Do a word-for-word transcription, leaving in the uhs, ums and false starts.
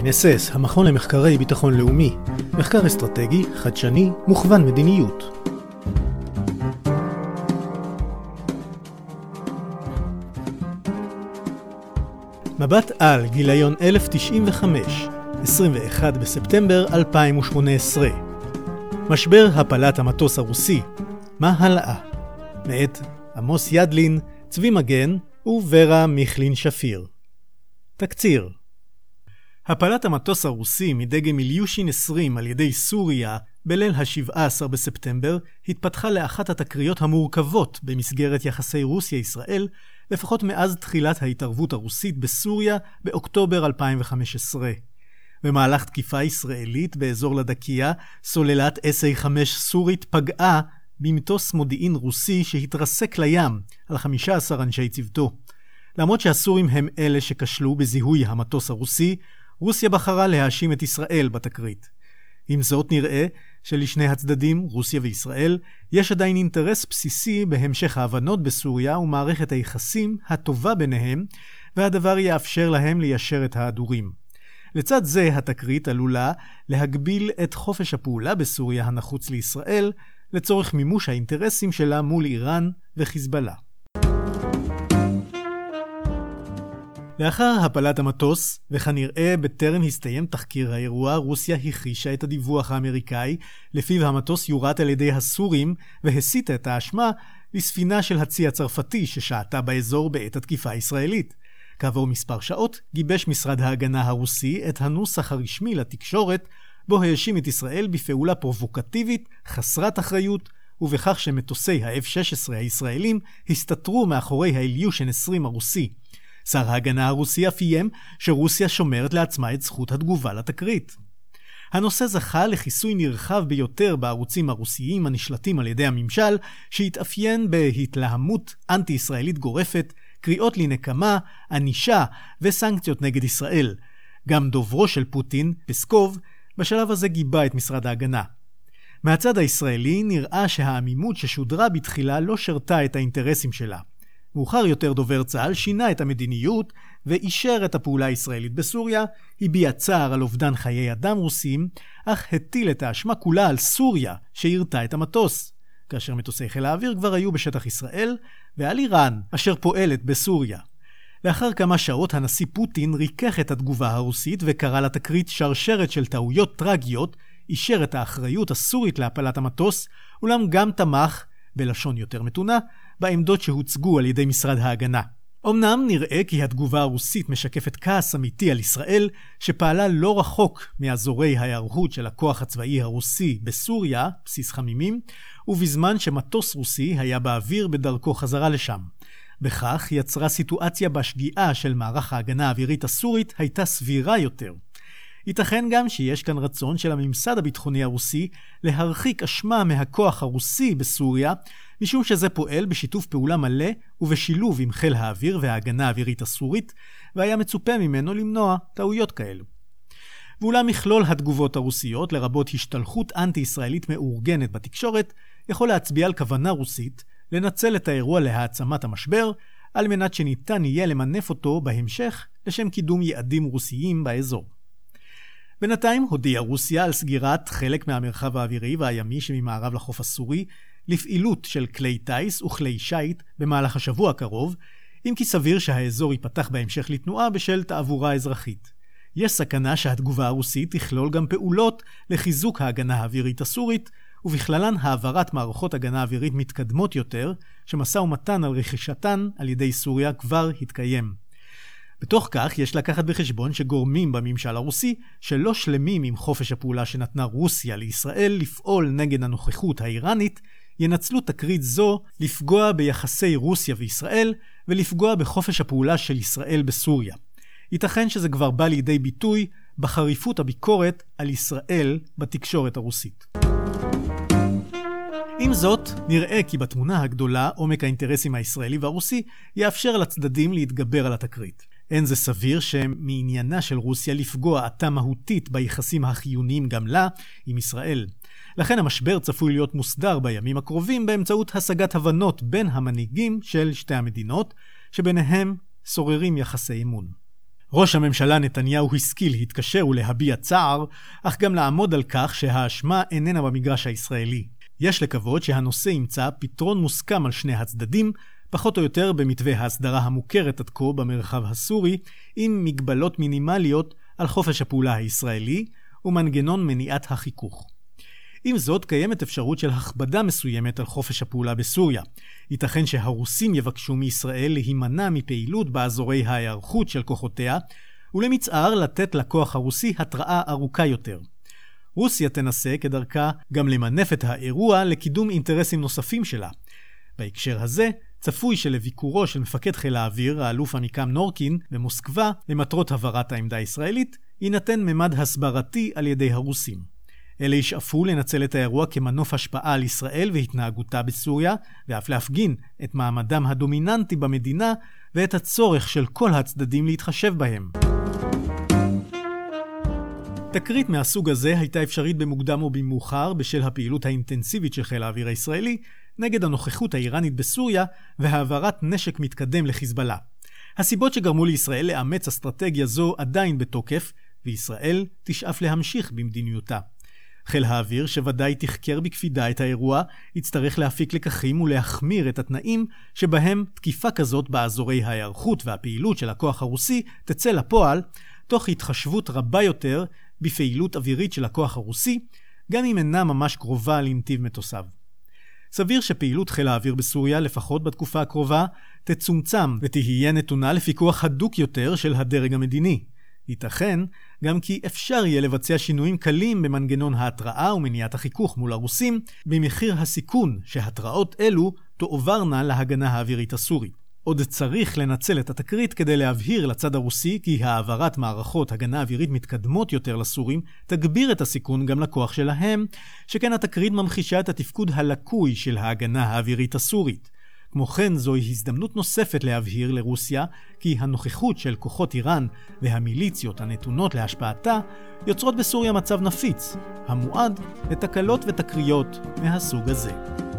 איי אן אס אס, המכון למחקרי ביטחון לאומי, מחקר אסטרטגי, חדשני, מוכוון מדיניות. מבט על גיליון אלף תשעים וחמש, עשרים ואחד בספטמבר אלפיים ושמונה עשרה. משבר הפלת המטוס הרוסי, מה הלאה? מאת עמוס ידלין, צבי מגן וורה מיכלין שפיר. תקציר. הפלת המטוס הרוסי מדגם איליושין עשרים על ידי סוריה בליל ה-שבעה עשר בספטמבר התפתחה לאחת התקריות המורכבות במסגרת יחסי רוסיה-ישראל, לפחות מאז תחילת ההתערבות הרוסית בסוריה באוקטובר אלפיים וחמש עשרה. במהלך תקיפה ישראלית באזור לדקיה, סוללת אס איי חמש סורית פגעה במטוס מודיעין רוסי שהתרסק לים על חמישה עשר אנשי צוותו. למרות שהסורים הם אלה שכשלו בזיהוי המטוס הרוסי, רוסיה בחרה להאשים את ישראל בתקרית. עם זאת נראה שלשני הצדדים, רוסיה וישראל, יש עדיין אינטרס בסיסי בהמשך ההבנות בסוריה ומערכת היחסים הטובה ביניהם, והדבר יאפשר להם ליישר את ההדורים. לצד זה התקרית עלולה להגביל את חופש הפעולה בסוריה הנחוץ לישראל, לצורך מימוש האינטרסים שלה מול איראן וחיזבאללה. לאחר הפלת המטוס, וכנראה בטרם הסתיים תחקיר האירוע, רוסיה הכחישה את הדיווח האמריקאי, לפיו המטוס יורט על ידי הסורים, והסיטה את האשמה לספינה של הצי הצרפתי ששעתה באזור בעת התקיפה הישראלית. כעבור מספר שעות, גיבש משרד ההגנה הרוסי את הנוסח הרשמי לתקשורת, בו האשים את ישראל בפעולה פרובוקטיבית, חסרת אחריות, ובכך שמטוסי ה-אף שש עשרה הישראלים הסתתרו מאחורי האיליושין עשרים הרוסי. שר ההגנה הרוסי אף איים שרוסיה שומרת לעצמה את זכות התגובה לתקרית. הנושא זכה לכיסוי נרחב ביותר בערוצים הרוסיים הנשלטים על ידי הממשל, שהתאפיין בהתלהמות אנטי-ישראלית גורפת, קריאות לנקמה, ענישה וסנקציות נגד ישראל. גם דוברו של פוטין, פסקוב, בשלב הזה גיבה את משרד ההגנה. מהצד הישראלי נראה שהעמימות ששודרה בתחילה לא שרתה את האינטרסים שלה. מאוחר יותר דובר צה"ל שינה את המדיניות ואישר את הפעולה הישראלית בסוריה, הביע צער על אובדן חיי אדם רוסים, אך הטיל את האשמה כולה על סוריה שהירתה את המטוס, כאשר מטוסי חיל האוויר כבר היו בשטח ישראל, ועל איראן אשר פועלת בסוריה. לאחר כמה שעות הנשיא פוטין ריקח את התגובה הרוסית וקרא לתקרית שרשרת של טעויות טרגיות, אישר את האחריות הסורית להפלת המטוס, אולם גם תמך, בלשון יותר מתונה, בעמדות שהוצגו על ידי משרד ההגנה. אמנם נראה כי התגובה הרוסית משקפת כעס אמיתי על ישראל, שפעלה לא רחוק מאזורי ההיערכות של הכוח הצבאי הרוסי בסוריה, בסיס חמימים, ובזמן שמטוס רוסי היה באוויר בדרכו חזרה לשם. בכך יצרה סיטואציה בשגיאה של מערך ההגנה האווירית הסורית הייתה סבירה יותר. ייתכן גם שיש כאן רצון של הממסד הביטחוני הרוסי להרחיק אשמה מהכוח הרוסי בסוריה, משום שזה פועל בשיתוף פעולה מלא ובשילוב עם חיל האוויר וההגנה האווירית הסורית, והיה מצופה ממנו למנוע טעויות כאלו. ואולם מכלול התגובות הרוסיות, לרבות השתלחות אנטי-ישראלית מאורגנת בתקשורת, יכול להצביע על כוונה רוסית לנצל את האירוע להעצמת המשבר, על מנת שניתן יהיה למנף אותו בהמשך לשם קידום יעדים רוסיים באזור. בינתיים הודיעה רוסיה על סגירת חלק מהמרחב האווירי והימי שממערב לחוף הסורי לפעילות של כלי טייס וכלי שייט במהלך השבוע הקרוב, אם כי סביר שהאזור ייפתח בהמשך לתנועה בשל תעבורה אזרחית. יש סכנה שהתגובה הרוסית תכלול גם פעולות לחיזוק ההגנה האווירית הסורית, ובכללן העברת מערכות הגנה אווירית מתקדמות יותר, שמשא ומתן על רכישתן על ידי סוריה כבר התקיים. בתוך כך יש לקחת בחשבון שגורמים בממשל הרוסי שלא שלמים עם חופש הפעולה שנתנה רוסיה לישראל לפעול נגד הנוכחות האיראנית, ינצלו תקרית זו לפגוע ביחסי רוסיה וישראל ולפגוע בחופש הפעולה של ישראל בסוריה. ייתכן שזה כבר בא לידי ביטוי בחריפות הביקורת על ישראל בתקשורת הרוסית. עם זאת, נראה כי בתמונה הגדולה עומק האינטרסים הישראלי והרוסי יאפשר לצדדים להתגבר על התקרית. אין זה סביר שמעניינה של רוסיה לפגוע עתה מהותית ביחסים החיוניים גם לה עם ישראל. לכן המשבר צפוי להיות מוסדר בימים הקרובים באמצעות השגת הבנות בין המנהיגים של שתי המדינות, שביניהם שוררים יחסי אמון. ראש הממשלה נתניהו השכיל להתקשר ולהביע צער, אך גם לעמוד על כך שהאשמה איננה במגרש הישראלי. יש לקוות שהנושא ימצא פתרון מוסכם על שני הצדדים, פחות או יותר במתווה ההסדרה המוכרת עד כה במרחב הסורי, עם מגבלות מינימליות על חופש הפעולה הישראלי ומנגנון מניעת החיכוך. עם זאת, קיימת אפשרות של הכבדה מסוימת על חופש הפעולה בסוריה. ייתכן שהרוסים יבקשו מישראל להימנע מפעילות באזורי ההיערכות של כוחותיה, ולמצער לתת לכוח הרוסי התראה ארוכה יותר. רוסיה תנסה כדרכה גם למנף את האירוע לקידום אינטרסים נוספים שלה. בהקשר הזה, צפוי שלביקורו של מפקד חיל האוויר, האלוף עמיקם נורקין, במוסקבה, למטרות הבהרת העמדה הישראלית, יינתן ממד הסברתי על ידי הרוסים. אלה ישאפו לנצל את האירוע כמנוף השפעה על ישראל והתנהגותה בסוריה, ואף להפגין את מעמדם הדומיננטי במדינה ואת הצורך של כל הצדדים להתחשב בהם. תקרית מהסוג הזה הייתה אפשרית במוקדם או במאוחר בשל הפעילות האינטנסיבית של חיל האוויר הישראלי נגד הנוכחות האיראנית בסוריה והעברת נשק מתקדם לחיזבאללה. הסיבות שגרמו לישראל לאמץ אסטרטגיה זו עדיין בתוקף, וישראל תשאף להמשיך במדיניותה. חיל האוויר, שוודאי תחקר בקפידה את האירוע, יצטרך להפיק לקחים ולהחמיר את התנאים שבהם תקיפה כזאת באזורי ההיערכות והפעילות של הכוח הרוסי תצא לפועל, תוך התחשבות רבה יותר בפעילות אווירית של הכוח הרוסי, גם אם אינה ממש קרובה לנתיב מטוסיו. סביר שפעילות חיל האוויר בסוריה, לפחות בתקופה הקרובה, תצומצם ותהיה נתונה לפיקוח הדוק יותר של הדרג המדיני. ייתכן גם כי אפשר יהיה לבצע שינויים קלים במנגנון ההתראה ומניעת החיכוך מול הרוסים, במחיר הסיכון שהתראות אלו תועברנה להגנה האווירית הסורית. עוד צריך לנצל את התקרית כדי להבהיר לצד הרוסי כי העברת מערכות הגנה אווירית מתקדמות יותר לסורים תגביר את הסיכון גם לכוח שלהם, שכן התקרית ממחישה את התפקוד הלקוי של ההגנה האווירית הסורית. כמו כן, זוהי הזדמנות נוספת להבהיר לרוסיה כי הנוכחות של כוחות איראן והמיליציות הנתונות להשפעתה יוצרות בסוריה מצב נפיץ, המועד לתקלות ותקריות מהסוג הזה.